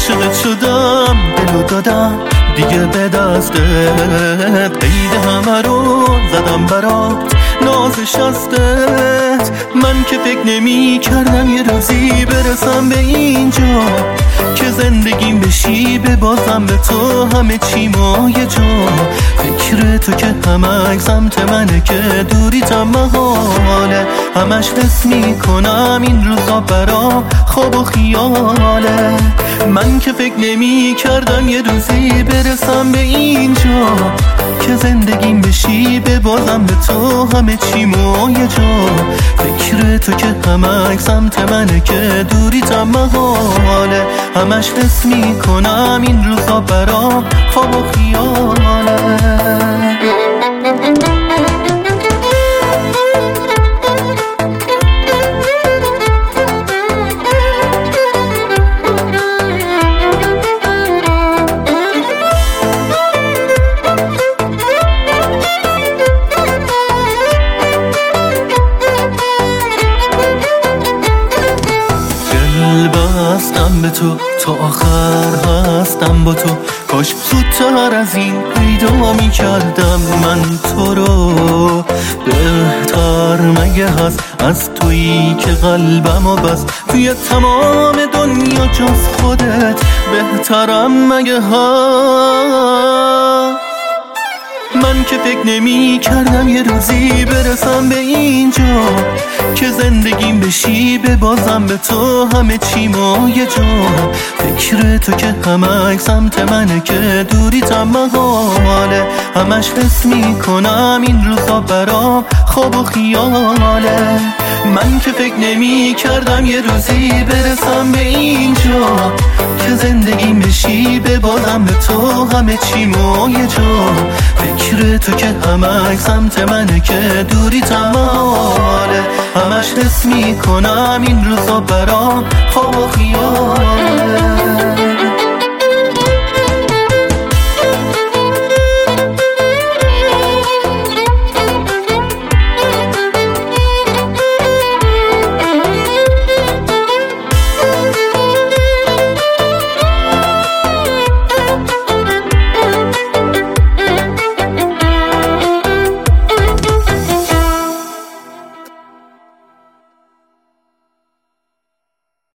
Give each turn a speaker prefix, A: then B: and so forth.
A: عاشقت شدم، دلو دادم دیگه به دستت، قید همه رو زدم برات نازش هستت. من که فکر نمی کردم یه روزی برسم به اینجا که زندگیم بشی به بازم به تو همه چی مایه جا. فکر تو که همه سمت منه که دوریتم محاله، همش حس می کنم این روزا برام خواب و خیاله. من که فکر نمی کردم یه روزی برسم به اینجا که زندگیم بشی به بازم به تو همه چی مایه جا. فکر تو که همه سمت منه که دوریتم محاله، همش حس می کنم این روزا برام خواب و خیاله. بستم به تو تا آخر هستم با تو، کاش زودتر از این پیدا می کردم من تو رو. بهتر مگه هست از تویی که قلبمو بس توی تمام دنیا جز خودت؟ بهترم مگه هست؟ من که فکر نمی کردم یه روزی برسم به اینجا که زندگیم بشی به بازم به تو همه چی مایه جا. فکر تو که همه سمت منه که دوریتم محاله، همش حس می کنم این روزا برام خواب و خیاله. من که فکر نمی کردم یه روزی برسم به اینجا که زندگیم بشی به بازم به تو همه چی مایه جا. فکر تو که همه سمت منه که دوریتم محاله، همش حس می کنم این روزا برام خواب و خیاله.